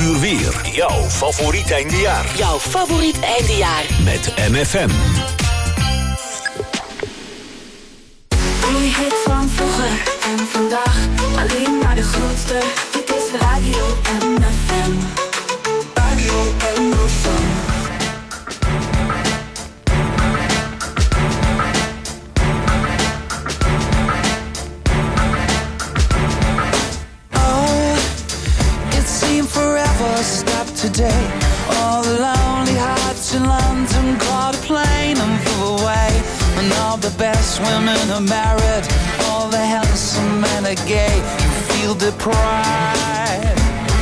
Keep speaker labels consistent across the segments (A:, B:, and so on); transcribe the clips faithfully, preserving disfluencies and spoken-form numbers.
A: uur weer. Jouw favoriet eindejaar.
B: Jouw favoriet eindejaar.
A: Met M F M.
C: Een hit van vroeger en vandaag. Alleen maar de grootste. Dit is Radio M F M. Radio M F M.
D: Today, all the lonely hearts in London caught a plane and flew away. And all the best women are married, all the handsome men are gay. You feel deprived.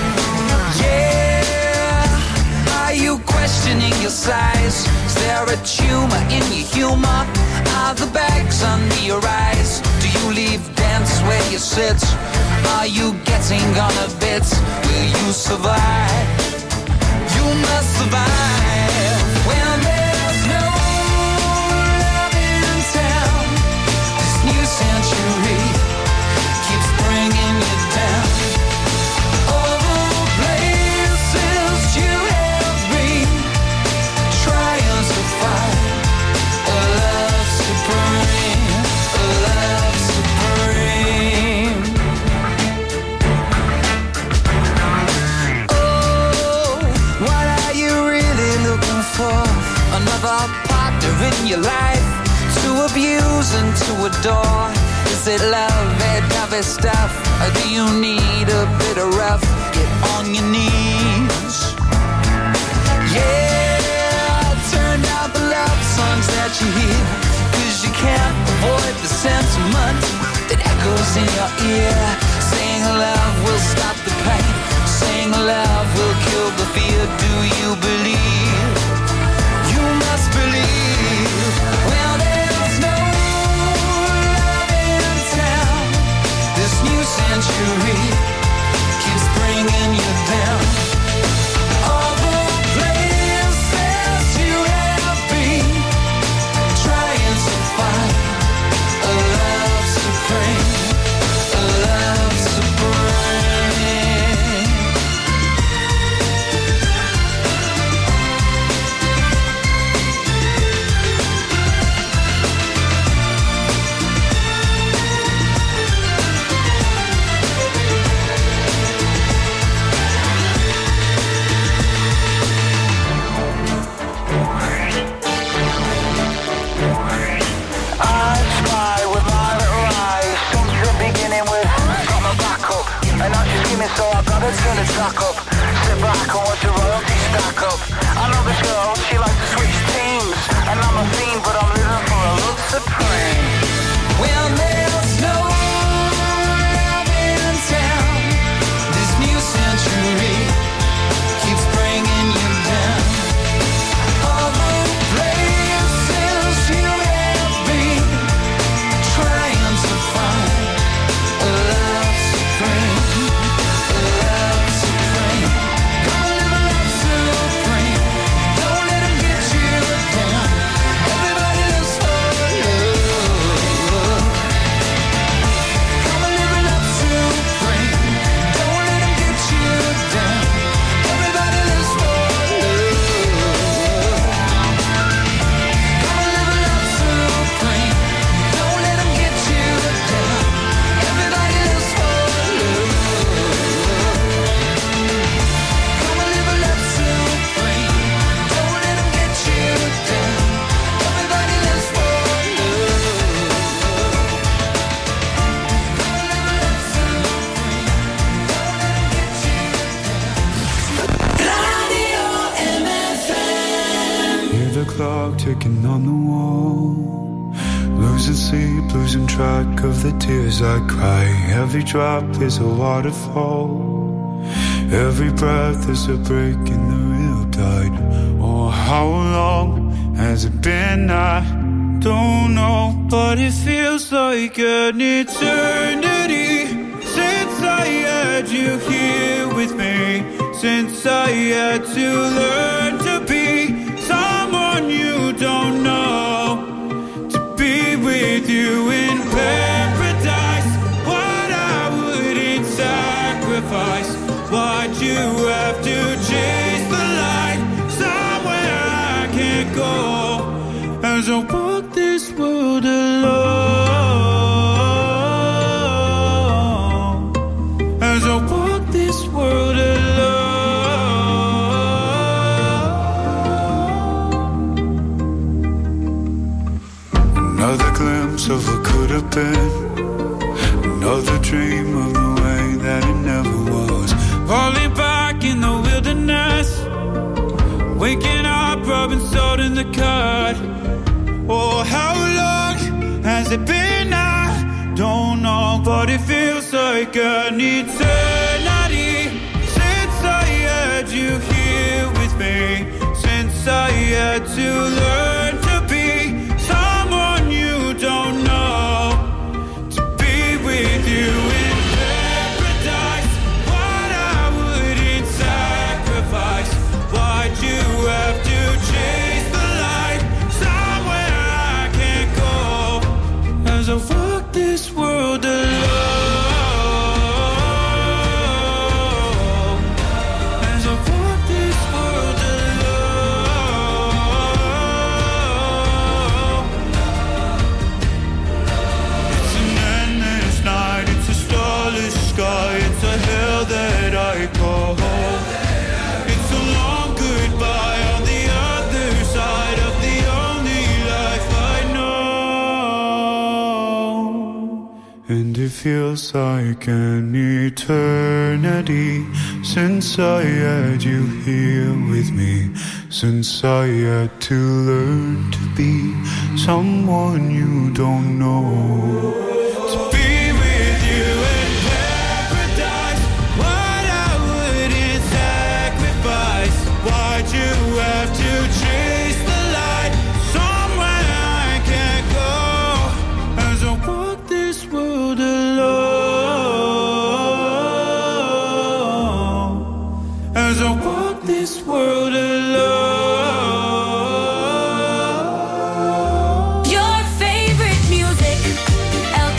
D: Yeah, are you questioning your size? Is there a tumor in your humor? Are the bags under your eyes? Do you leave dance where you sit? Are you getting on a bit? Will you survive? You must survive when there's no love in town. This new century keeps bringing you down. All the places you have been, trying to find a love supreme, a love supreme. For another partner in your life to abuse and to adore. Is it love, that heavy stuff, or do you need a bit of rough? Get on your knees. Yeah, turn down the love songs that you hear, 'cause you can't avoid the sentiment that echoes in your ear. Saying love will stop the pain, saying love will kill the fear. Do you believe? You must believe. Well, there's no love in town. This new century keeps bringing you down. All the places you have been, trying to find a love supreme, a love supreme. So I gotta turn the track up, sit back and watch the royalty stack up. I know this girl, she likes to switch teams, and I'm a fiend, but I'm living for a love supreme. Well, there's no love in town. This new century keeps bringing you down. All the places you have been, trying to find a love supreme.
E: Clock ticking on the wall, losing sleep, losing track of the tears I cry. Every drop is a waterfall, every breath is a break in the riptide. Oh, how long has it been? I don't know, but it feels like an eternity since I had you here with me, since I had to learn to be someone you don't know, to be with you in paradise. What I wouldn't sacrifice,
F: Why'd you have to chase the light somewhere I can't go? As I walk this world alone, as I walk this world alone.
E: Another glimpse of what could have been, another dream of the way that it never was.
F: Falling back in the wilderness, waking up, rubbing salt in the cut. Oh, how long has it been? I don't know, but it feels like an eternity since I had you here with me, since I had to learn to be someone you don't know, to be with you in paradise. What I wouldn't sacrifice. Why'd you have to chase the light somewhere I can't go? As I walk this world alone, as I walk this world alone. It's an endless night, it's a starless sky, it's a hell that I call home. It's a long goodbye on the other side of the only life I know.
E: And it feels like an eternity since I had you here with me, since I had to learn to be someone you don't know.
F: To be with you in paradise, what I wouldn't sacrifice. Why'd you have to chase the light somewhere I can't go? As I walk this world alone, as I walk this world alone.
B: Your favorite music, L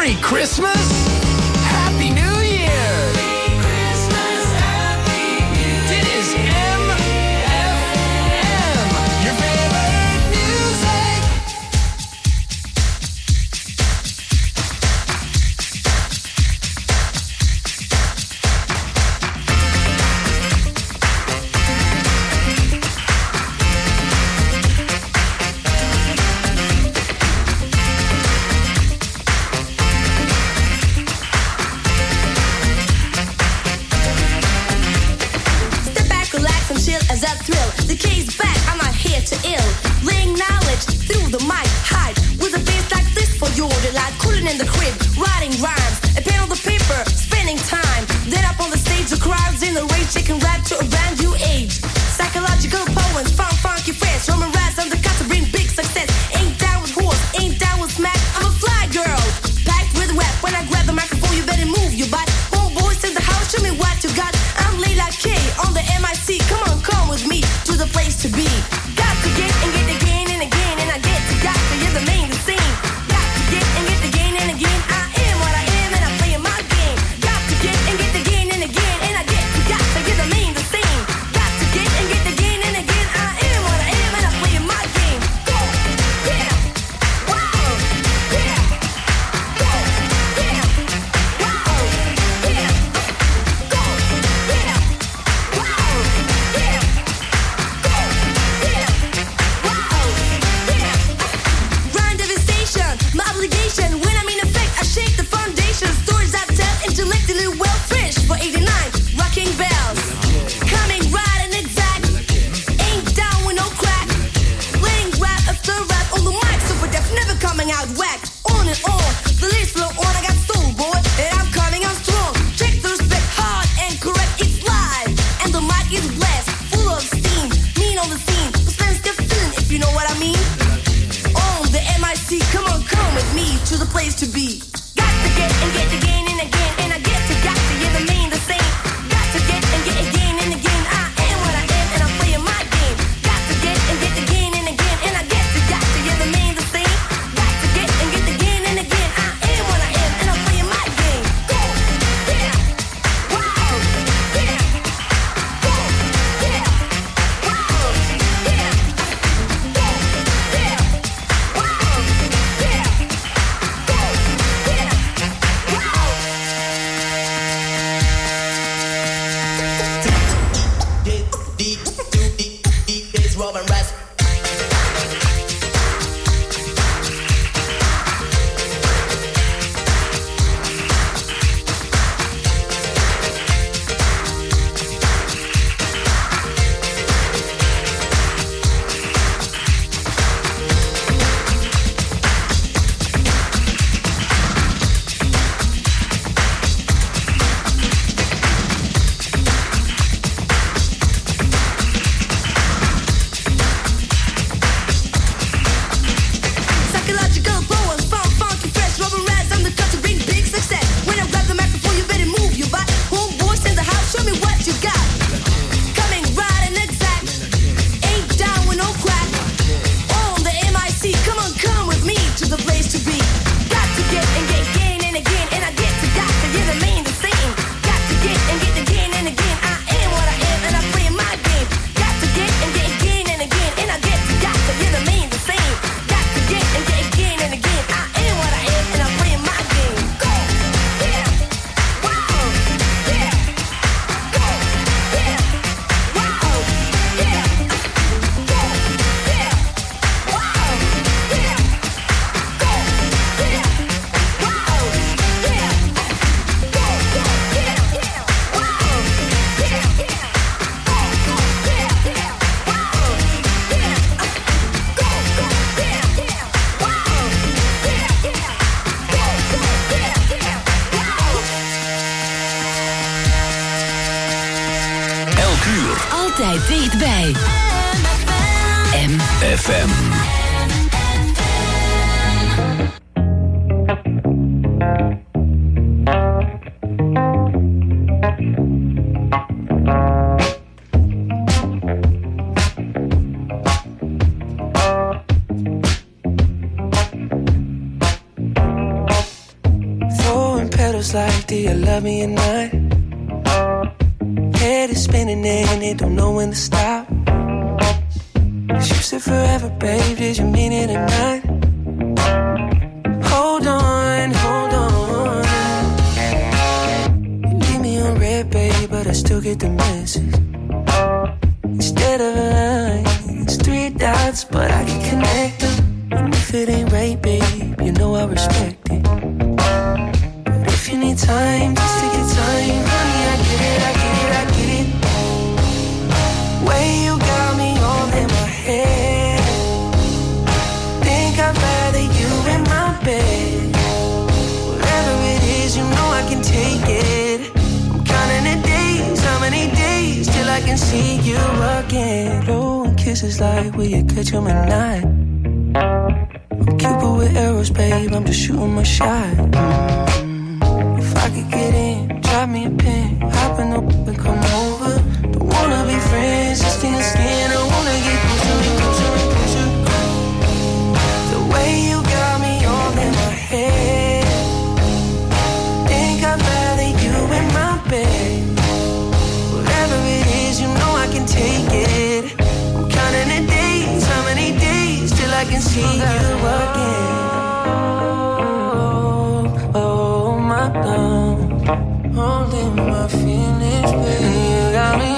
D: Merry Christmas, Happy New Year. Merry Christmas, Happy New Year. Dit is M F M, your favorite music.
G: As a thrill, the key's back, I'm not here to ill. Laying knowledge through the mic, hide with a bass like this for your delight. Cooling in the crib, writing rhymes, a pen on the paper, spending time. Then up on the stage, the crowd's in the rage, taking rap to a brand new age. Psychological poems, fun, funky fresh, Roman rats on the cut to bring big success. Ain't down with horse, ain't down with smack. I'm a fly girl, packed with rap. When I grab the microphone, you better move your butt. Homeboys in the house, show me what you got. I'm Layla K on the M I C. Come on, come with me to the place to be. Got to get and get again and again, and I get to got to hear the main the same. Got to get and get again and again. I am what I am and I'm playing my game. Got to get and get again and again, and I get to got to hear the main the same. Got to get and get again and again. I am what I am and I'm playing my game. Go, yeah, wow, yeah, go, yeah, wow, yeah, go, yeah, wow, yeah. Grind devastation, my obligation. When I'm in effect, I shake the foundation. Stories I tell, intellectually well fresh. For eighty-nine, rocking bells. Coming right and exact. Ain't down with no crack. Laying rap after rap on the mic. Super deaf, never coming out whack. On and on, the list flow on. I got soul, boy, and I'm coming on strong. Check the respect, hard and correct. It's live, and the mic is blessed. Full of steam, mean on the scene. The fans get feeling, if you know what I mean. On the M I C, come on, come with me to the place to be. Got to get and get again and again, and I get to got to hear the main the same. Got to get and get again and again. I am what I am, and I'm playing my game. Got to get and get again and again, and I get to got to hear the main the same. Got to get and get again and again. I am what I am, and I'm playing my game. Go, yeah, wow, yeah, go, yeah, wow, yeah, go, yeah, wow, yeah, go, yeah, wow.
H: It's Robin Rest.
G: Psychological poems, fun, funky, fresh, rubber rats on the cut to bring big success. When I grab the microphone, you better move your butt. Homeboys in the house, show me what you got. Coming right and exact. Ain't down with no crack. On the M I C, come on, come with me to the place to be. Got to get and get again and again, and I get to got to hear the main the same. Got to get and get again and again. I am what I am, and I'm playing my game. Got to get and get again and again, and I get to got to hear the main the same. Got to get and get again and again. I am what I am, and I'm playing my game. Go, yeah, wow, yeah, go, yeah, wow, yeah, go, yeah, wow, yeah, go, yeah, wow, yeah, go, yeah, wow, yeah, go, yeah, wow, yeah, go, yeah, wow,
A: Elk uur.
B: Altijd dichtbij. M
A: F M.
I: riddles like, do you love me or not? Head is spinning and it don't know when to stop. You said forever, babe, did you mean it or not? Hold on, hold on. You leave me on red, babe, but I still get the message. Instead of a line, it's three dots, but I can connect them. And if it ain't right, babe, you know I respect it. But if you need time, just take your time. Honey, I get it, I get it, I get it. Way you got me all in my head. Think I'd rather you in my bed. Whatever it is, you know I can take it. I'm counting the days, how many days till I can see you again. Oh, and kisses like, will you catch 'em at night? I'm Cupid with arrows, babe, I'm just shooting my shot. Mm. If I could get in, drop me a pin, hop in the whip and come over. Don't wanna be friends, just skin to skin, I wanna get closer and closer and closer. The way you got me all in my head. Think I'd rather you in my bed. Whatever it is, you know I can take it. I'm counting the days, how many days till I can see you again. Oh, oh my love, holding my feelings, baby. You got me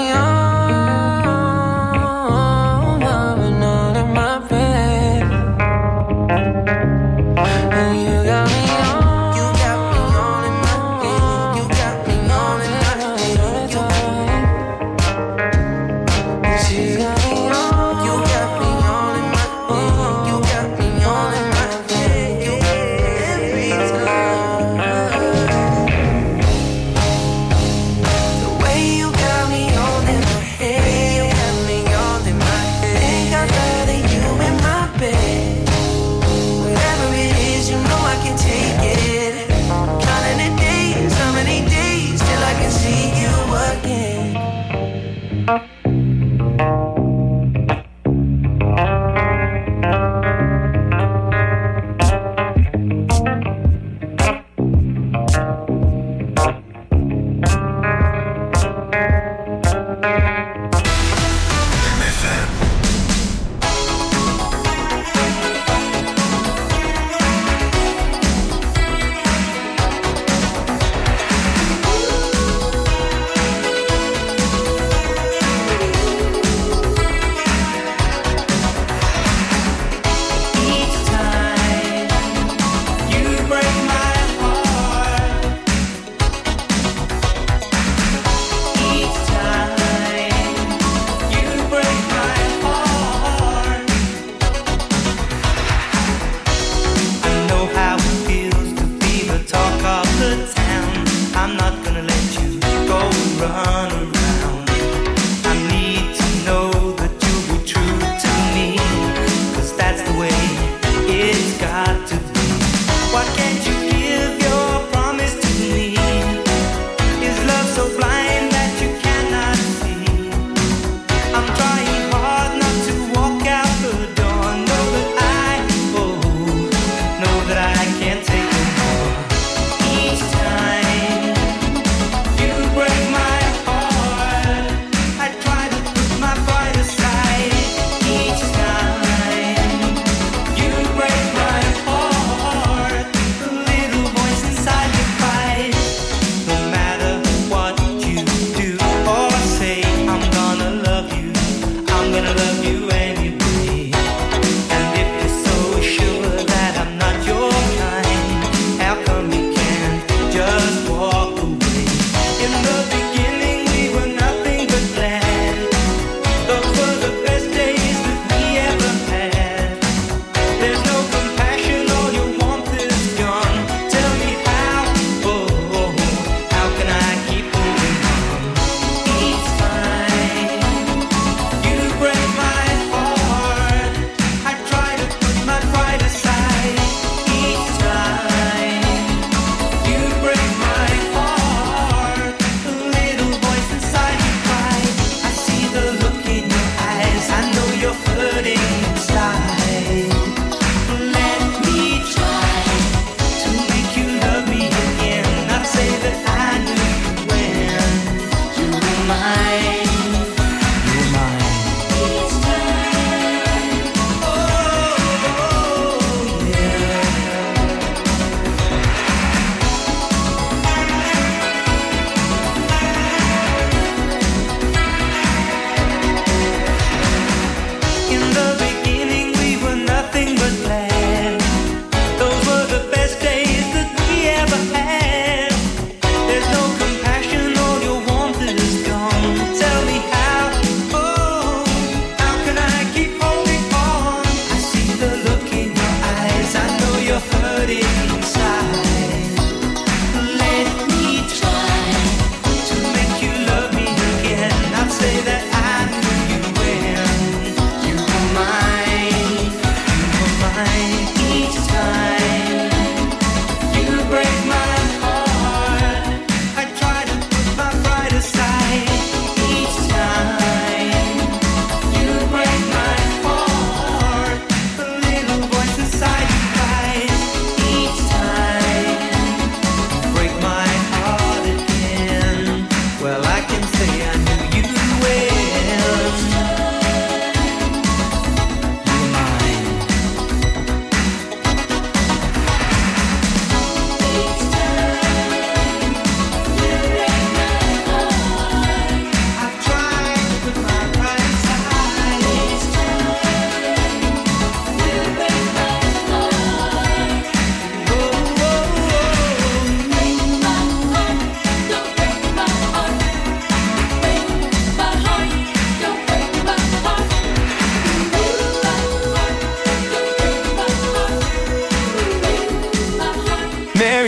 I: on, loving all in my bed. And you got me on, you got me on in my bed. You got me on in my bed. You got me on, you got me on in my bed. You got me on in my bed.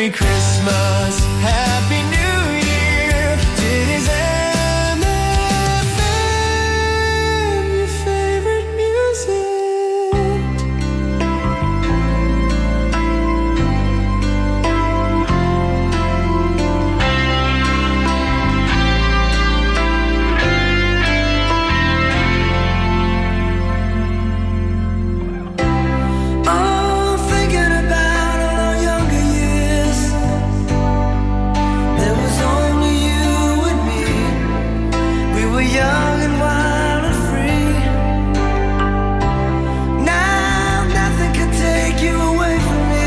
J: Merry Christmas, Happy New Year. Dit is M F M, your favorite music.
D: Oh, thinking about all our younger years. There was only you and me. We were young and wild and free. Now nothing can take you away from me.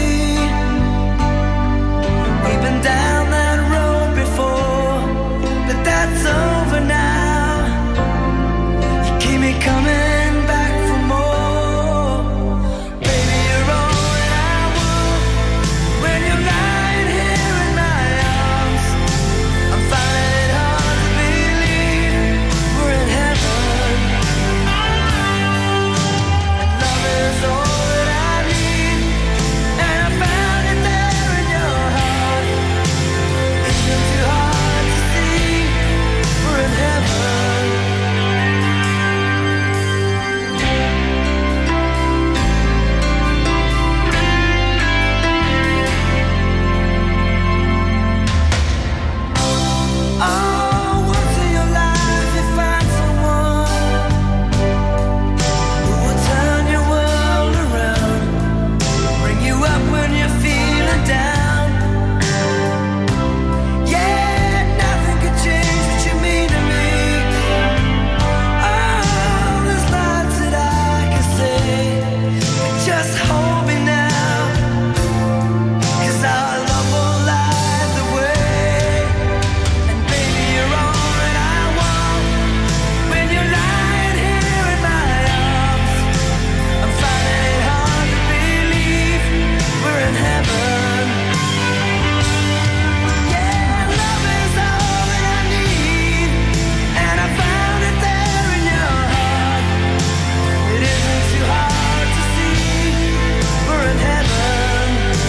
D: We've been down that road before, but that's over now. You keep me coming back for more. Baby, you're all that I want. When you're lying here in my arms, I'm finding it hard to believe we're in heaven. And love is all that I need, and I found it there in your heart. Isn't too hard to see we're in heaven. Oh, once in your life you find someone who will turn your world around, bring you up when you're feeling down. Yeah, nothing can change what you mean to me. Oh, there's lots that I can say, but just hold me now, 'cause our love will light the way. And baby, you're all that I want. When you're lying here in my arms, I'm finding it hard to believe we're in heaven. Yeah, love is all that I need, and I found it there in your heart. It isn't too hard to see we're in heaven.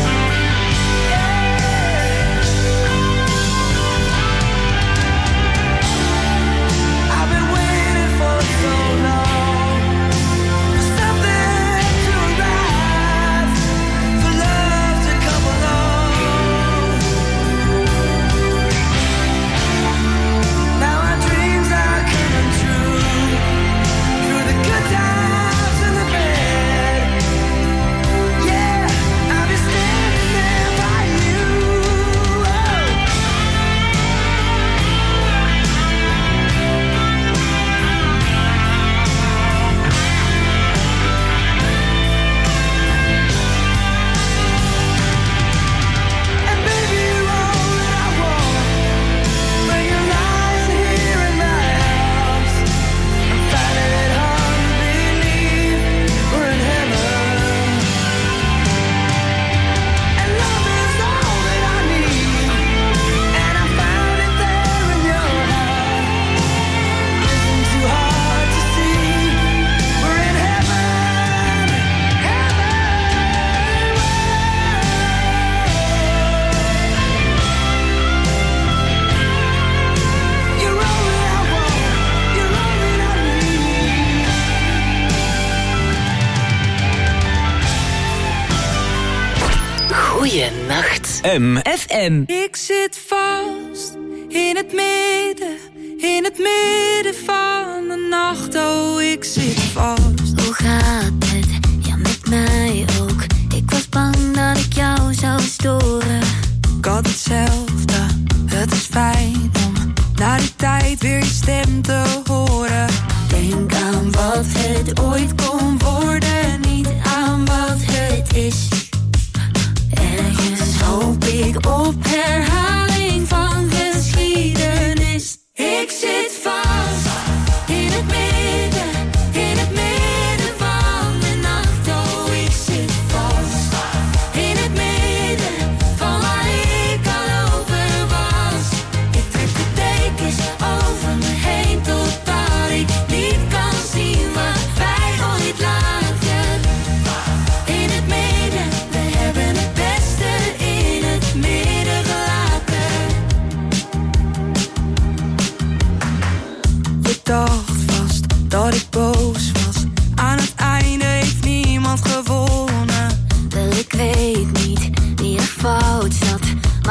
D: I've been waiting for so long, for something to arrive, for love to come along. Now our dreams are coming true, through the good times and the bad. Yeah, I'll be standing there by you. Oh. And baby, you're all that I want. When you're lying here in my arms, I'm finding it hard to believe we're in heaven. And love is all that I need, and I found it there in your heart. Isn't too hard to see we're in heaven. You're all that I want, you're all that I need.
B: Goeienacht.
A: M.
B: F M.
K: Ik zit vast in het midden, in het midden van de nacht. Oh, ik zit vast.
L: Hoe gaat het? Ja, met mij ook. Ik was bang dat ik jou zou storen.
K: Ik had hetzelfde, het is fijn om na die tijd weer je stem te horen.
L: Denk aan wat het ooit kon worden, niet aan wat het is. Ergens hoop ik op herhaling van geschiedenis. Ik zit vast in het midden, in het midden van de nacht. Oh, ik zit vast in het midden van waar ik al over was. Ik trek de dekens over me heen totdat ik niet kan zien wat wij ooit lagen. In het midden, we hebben het beste in het midden.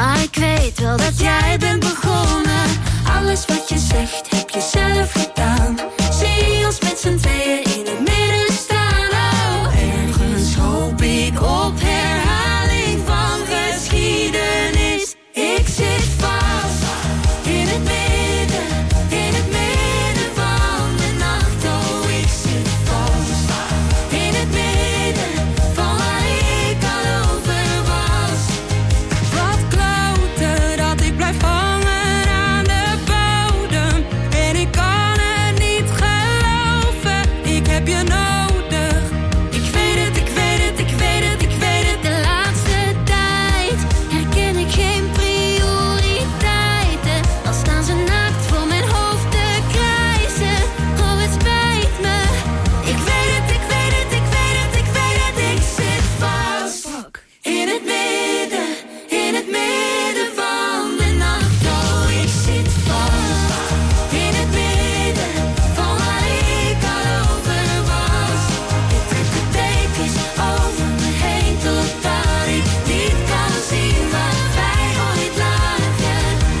L: Maar ik weet wel dat jij bent begonnen. Alles wat je zegt heb je zelf gedaan. Zie ons met z'n tweeën in het midden staan. Oh, ergens hoop ik op herhaling van geschiedenis. Ik zit vast in het midden, in het midden van de nacht. Oh, ik zit vast in het midden van waar ik al over was. Wat kloten dat ik blijf hangen aan de bodem. En ik kan het niet geloven, ik heb je nodig. Ik weet het, ik weet het, ik weet het, ik weet het. De laatste tijd herken ik geen prioriteiten. Dan staan ze naakt voor mijn hoofd te krijsen. Oh, het spijt me. Ik weet het, ik weet het, ik weet het, ik weet het. Ik zit vast in het midden, in het midden van de nacht. Oh, ik zit vast in het midden van waar ik al over was. Ik trek de dekens over me heen totdat ik niet kan zien waar wij ooit lagen.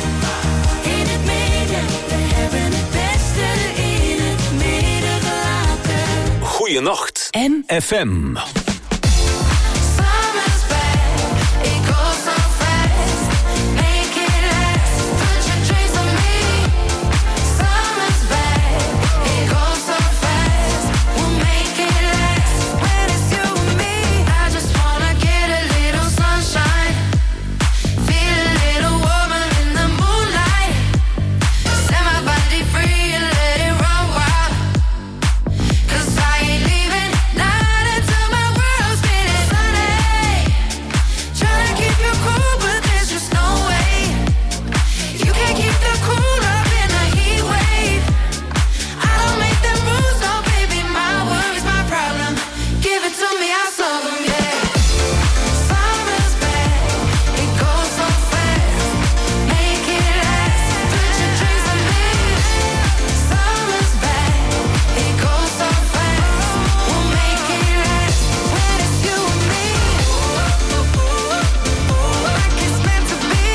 L: In het midden, we hebben het beste in het midden gelaten.
A: Goeienacht.
B: M.
A: F M.
L: Summer's back, it goes so fast. Make it last, put your dreams on me. Summer's back, it goes so fast. We'll make it last when it's you and me. I just wanna get a little sunshine, feel a little warmer in the moonlight. Set my body free and let it run wild. 'Cause I ain't leaving not until my world's getting sunny. Tryna keep you cool, but there's just no way. You can't keep the cool up in a heat wave. I don't make them rules, no baby, my worries, my problem. Give it to me, I'll solve them, yeah. Summer's back, it goes so fast. Make it last, put your dreams on me. Summer's back, it goes so fast. We'll make it last when it's you and me. Like it's meant to be.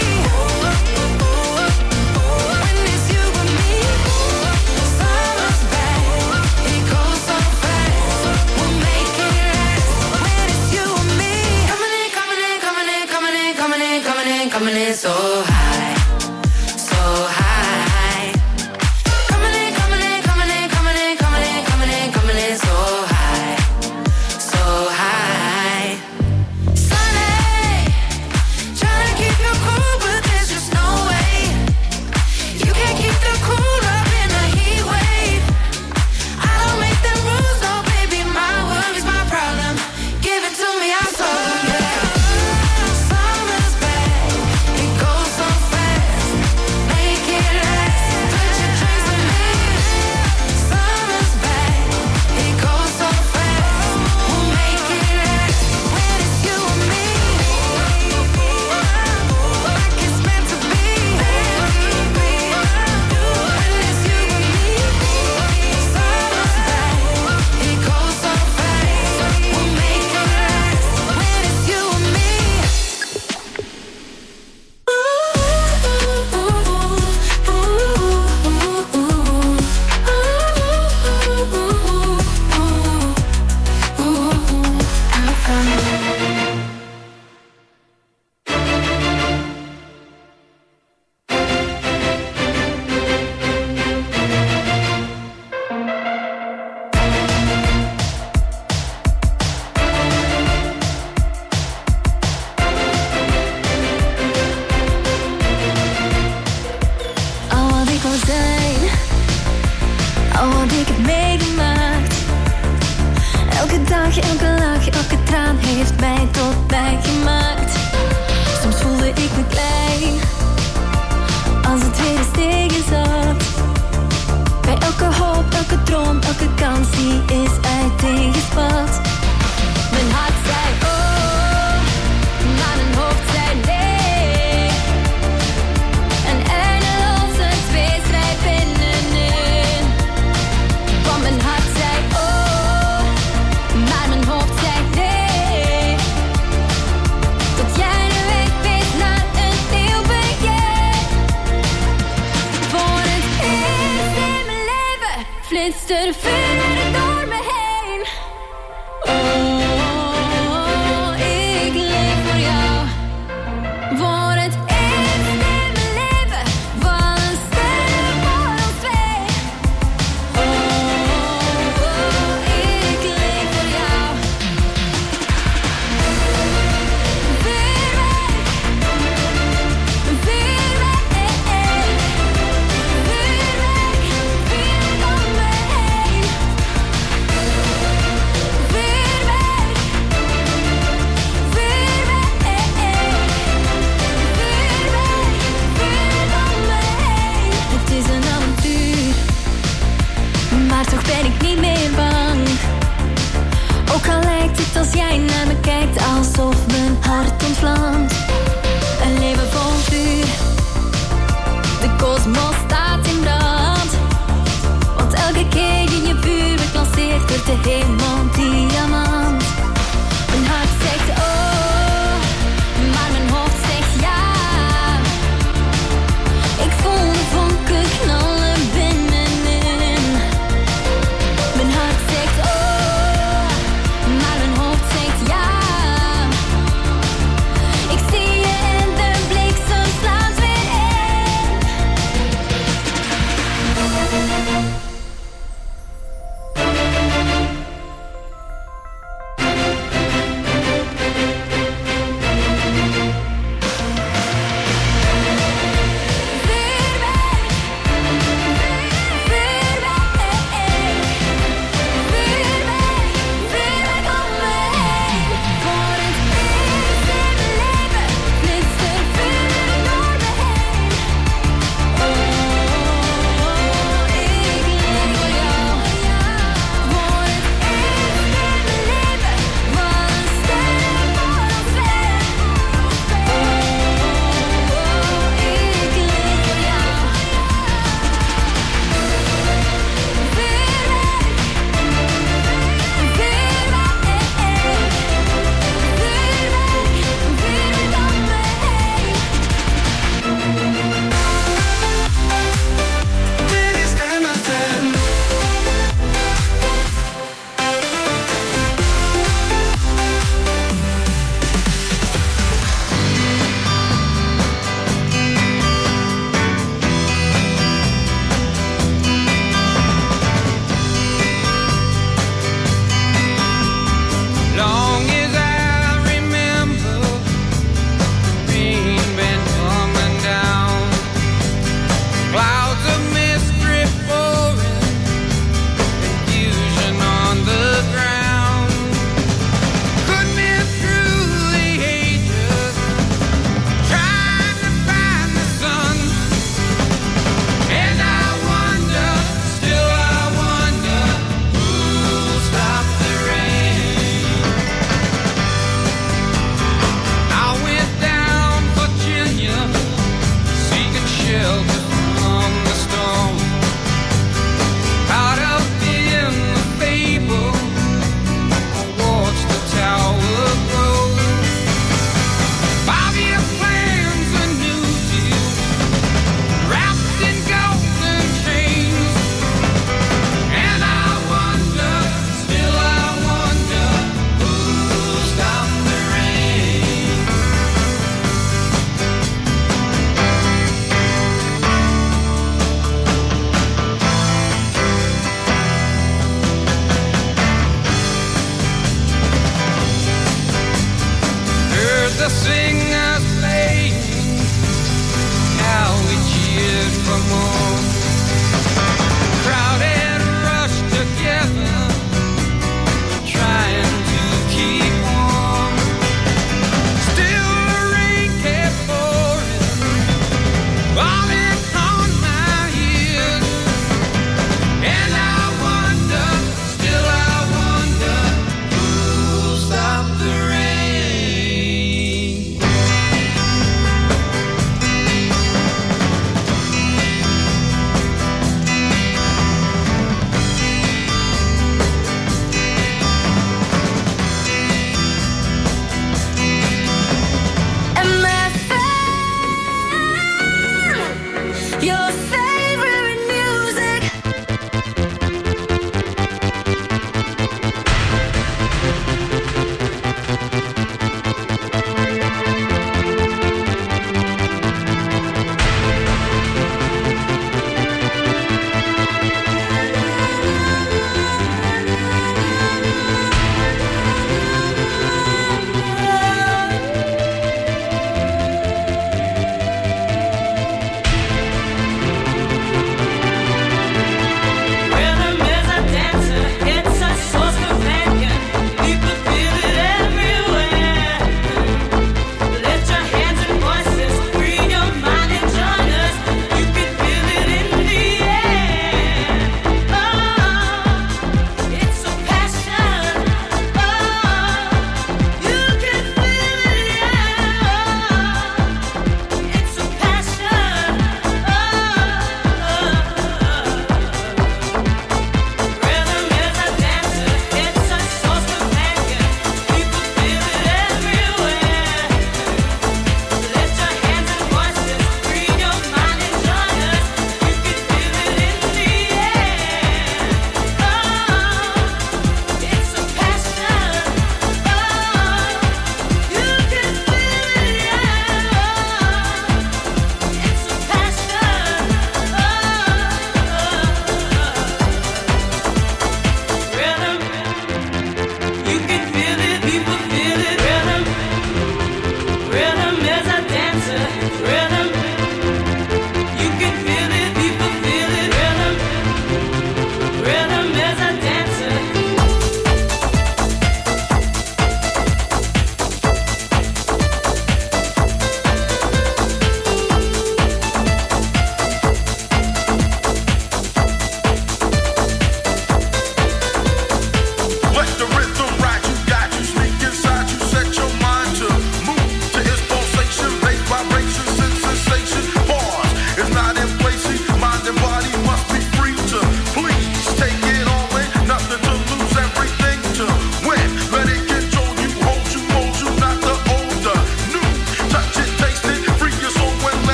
L: When it's you and me. Summer's back, it goes so fast. We'll make it last when it's you and me. Coming in, coming in, coming in, coming in, coming in, coming in, coming in so high, so high. Coming in, coming in, coming in, coming in, coming in, coming in, coming in so high, so high. Sunny, tryna keep you cool, but there's just no way. You can't keep the cool up in a heat wave. I don't make them rules, no baby, my worries, my problem. Give it to me, I'll solve them, yeah. Summer's back, it goes so er vuur door me heen. Oh, ik leef voor jou. Voor het eerst in mijn leven van een ster voor ons twee. Oh, oh, ik leef voor jou. Vuurwerk, vuurwerk, vuurwerk, vuurwerk om me heen. Vuurwerk, vuurwerk, vuurwerk, vuurwerk om me heen. Het is een avontuur, maar toch ben ik niet meer bang. Ook al lijkt het als jij naar me kijkt, alsof mijn hart ontvlamt. Een leven vol vuur, de kosmos staat in brand. Want elke keer je je vuurwerk lanceert, wordt de hemel diamant. Mijn hart zegt oh, maar mijn hoofd zegt ja. Ik voel de vonken knallen binnenin. Mijn hart zegt oh, maar mijn hoofd zegt ja. Ik zie je en de bliksem slaat weer in.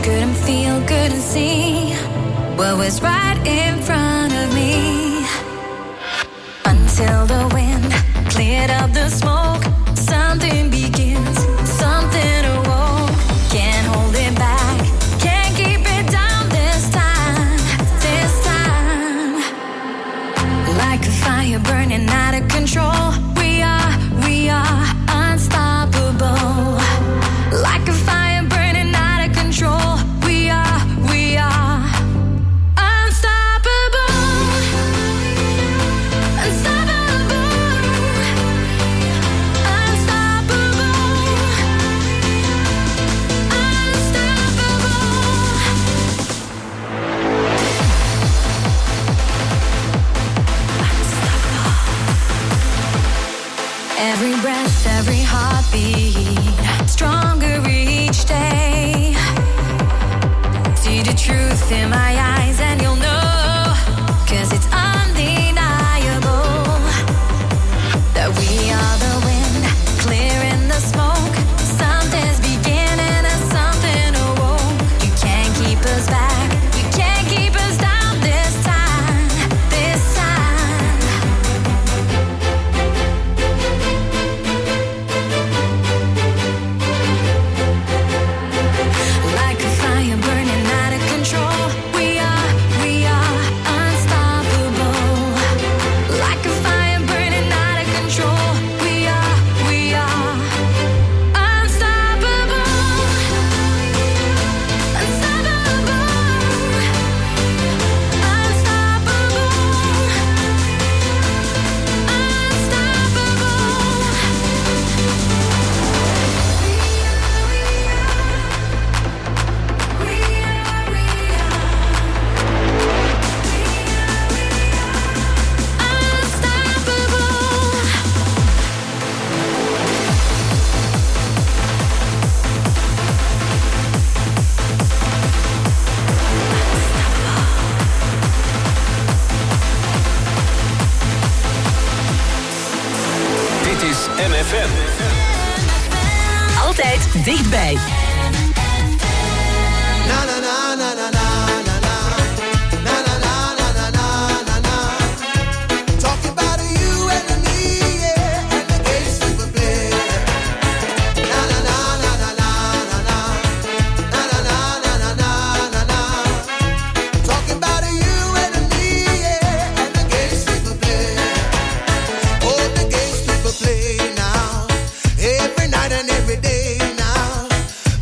K: couldn't feel, couldn't see what was right in front of me. Until the wind cleared up the smoke, something begins, something awoke. Can't hold it back, can't keep it down this time, this time. Like a fire burning out of control, we are, we are unstoppable. Like a fire burning out of control, we are, we are unstoppable. Unstoppable. Unstoppable. Every breath, every heartbeat, stronger each day. See the truth in my eyes and you'll know, 'cause it's undeniable that we are the wind, clearing the smoke. Something's beginning and something awoke. You can't keep us back, you can't keep us down this time, this time. Like a fire burning out of control, we are, we are unstoppable. Like a fire burning out of control, we are, we are unstoppable. Unstoppable. Unstoppable.
A: Dit is M F M.
B: Altijd dichtbij.
J: Na na na na na na na na na na na na na na na na. Talking about you and me, yeah, and the games we would play. Na na na na na na na na na na na na na na na. Talking about you and me, yeah, and the games we would play. Oh, the games we would play now, every night and every day now.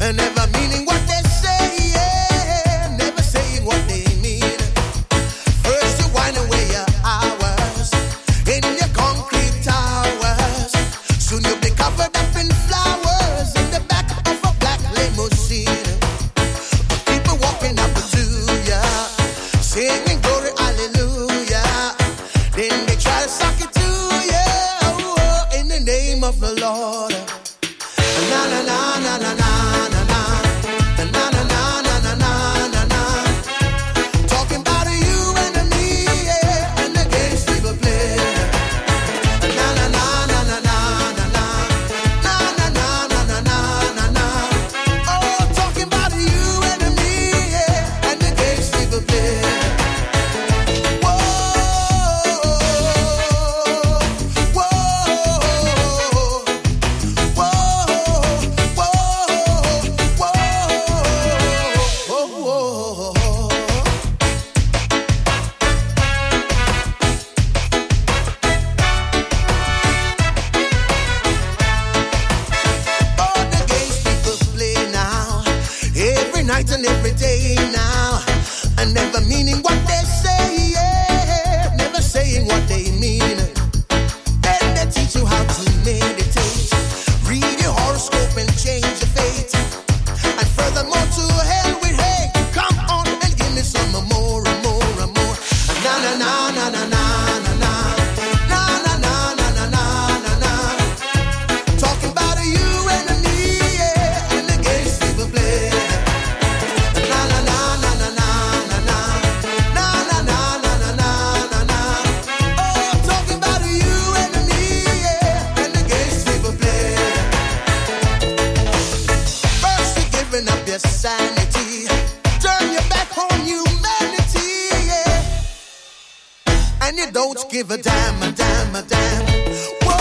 J: and you don't give a damn, a damn, a damn. Whoa,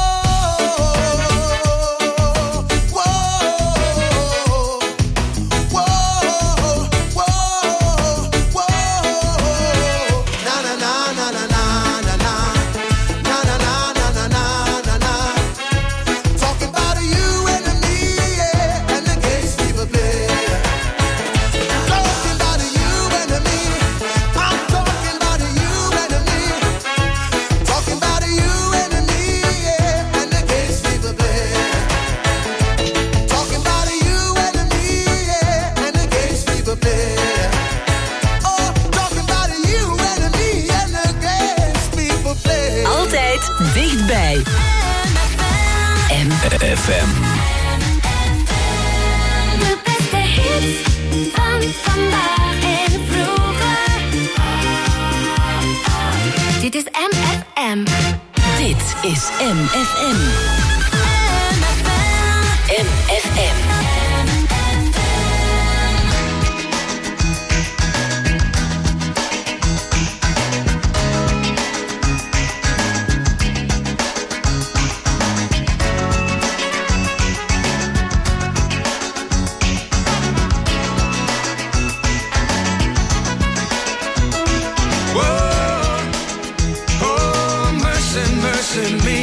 J: whoa, whoa, whoa, whoa. Na na na na na na na na na na na na na na na. Talking about you and me, yeah, and the games people play. Talking about you and me. I'm talking about you and me. Talking about you and me, yeah, and the games people play. Talking about you and me, yeah, and the games people play. Oh, talking about you and me and the games people play.
B: Altijd dichtbij. M
A: F M.
L: De beste hits van vandaag en vroeger. Dit is M F M.
B: Dit is M F M. M F M.
F: Whoa, oh, mercy, mercy me.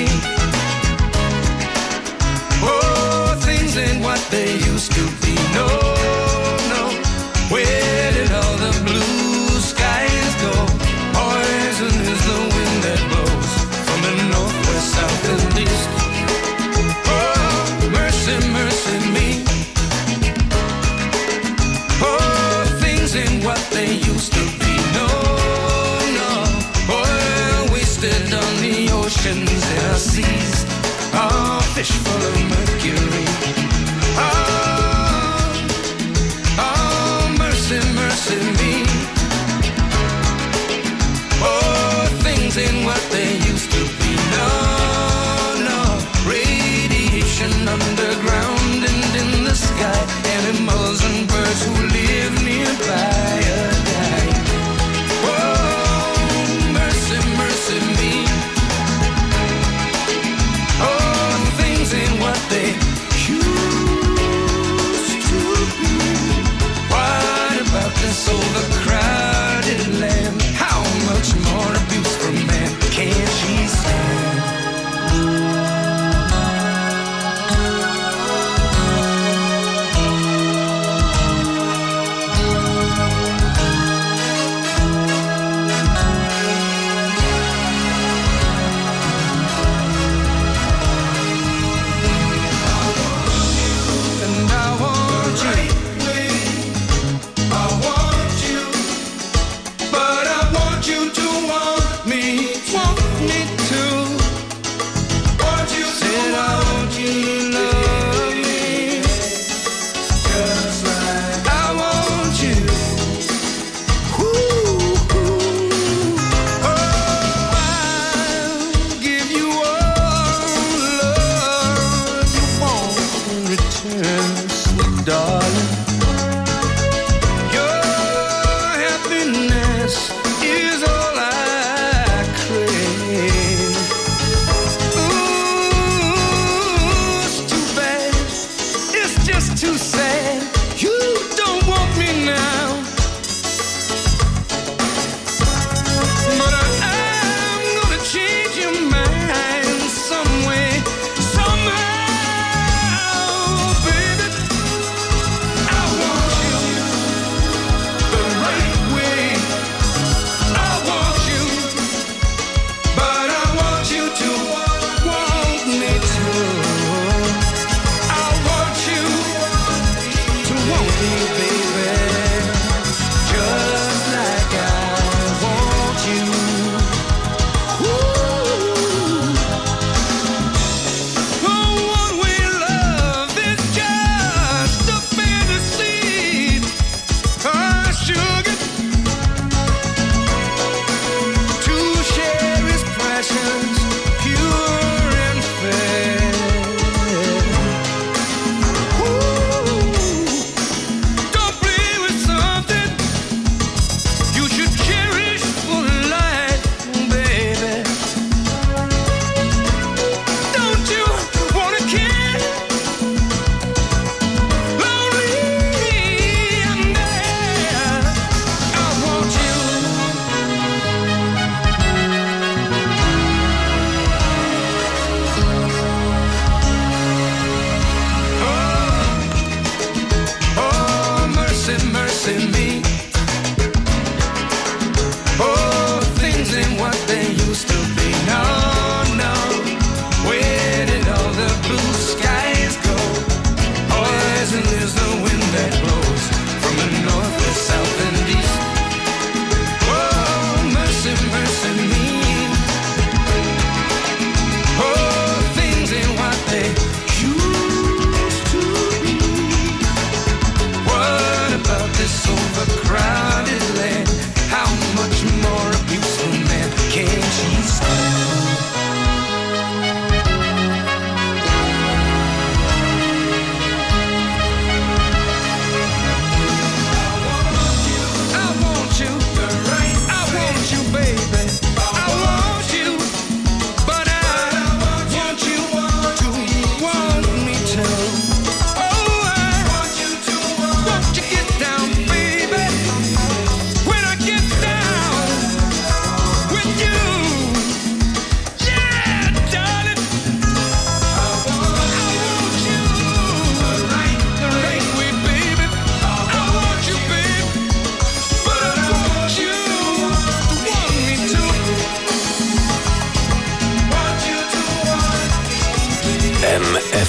F: Oh, things ain't what they used to be. No, no. Where did all the blue skies go? Poison is the wind that blows from the north, west, south, and east. Oh, mercy, mercy me. Oh, things ain't what they used to be. No, no. Oil wasted on the oceans and our seas. Oh, fish full of mercury. Oh, oh, mercy, mercy me. Oh, things ain't what they used to be. No, no. Radiation underground and in the sky. Animals and birds who live nearby are dying. Oh, mercy, mercy me. Oh, things ain't what they used to be. What about this old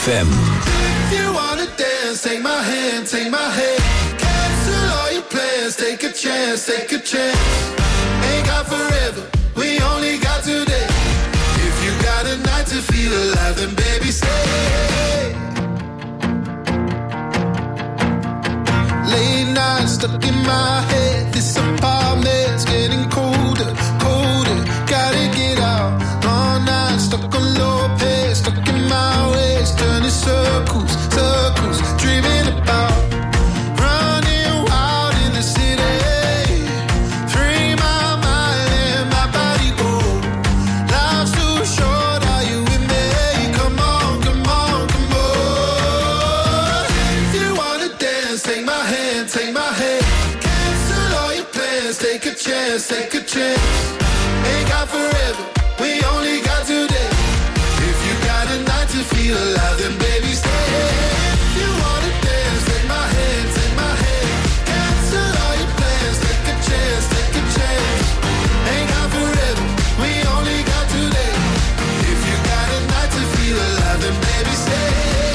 A: F M.
J: If you wanna dance, take my hand, take my hand. Cancel all your plans, take a chance, take a chance. Ain't got forever, we only got today. If you got a night to feel alive, then baby stay. Late nights stuck in my head. This apartment's getting colder, colder. Gotta get out. All night stuck on low pace, stuck in my ways, turning circles, circles, dreaming about running wild in the city. Free my mind and my body go. Life's too short, are you with me? Come on, come on, come on. If you wanna dance, take my hand, take my hand. Cancel all your plans, take a chance, take a chance. Ain't got forever, we only got today. If you got a night to feel alive, then baby stay. If you wanna dance, take my hand, take my hand. Cancel all your plans, take a chance, take a chance. Ain't got forever, we only got today. If you got a night to feel alive, then baby stay.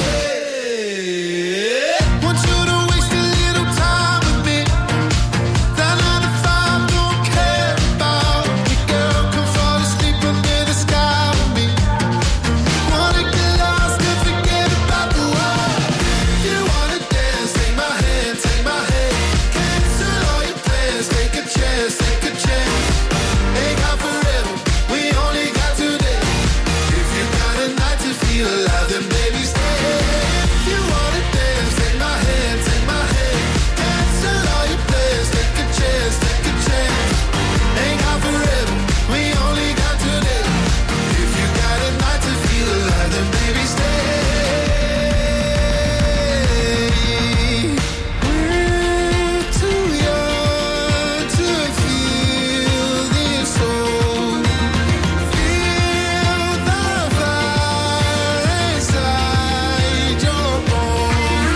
J: Want you to waste a little time with me. That nine to five don't care about me, girl. Come fall asleep under the sky with me. Wanna get lost and forget about the world. If you wanna dance, take my hand, take my hand. Cancel all your plans, take a chance, take a chance. Ain't got forever, we only got today. If you got a night to feel alive, then baby stay. If you wanna dance, take my hand, take my hand. Cancel all your plans, take a chance, take a chance. Ain't got forever, we only got today. If you got a night to feel alive, then baby stay. We're too young to feel this old. Feel the fire inside your bones.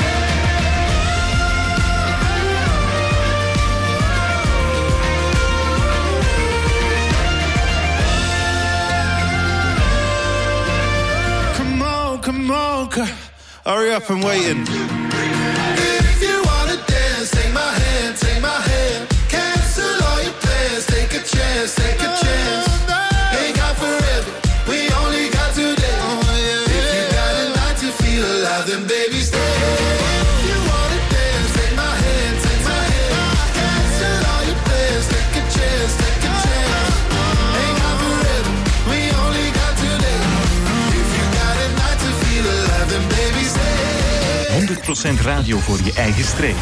J: Come on, come on, girl. Hurry up, I'm waiting. If you wanna dance, take my hand, take my hand. Cancel all your plans, take a chance, take a chance. Ain't got forever, we only got today. If you got a night to feel alive, then baby stay. If you wanna dance, take my hand, take my hand. Cancel all your plans, take a chance, take a chance. Ain't got forever, we only got today. If you got a night to feel alive, then baby stay.
M: honderd procent radio voor je eigen streek.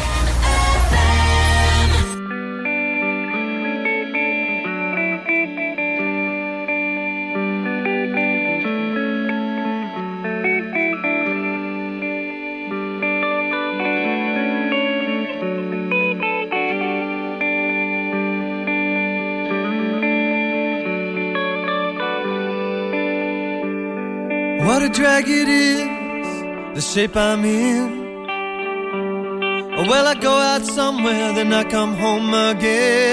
N: What a drag it is, the shape I'm in. Well, I go out somewhere, then I come home again.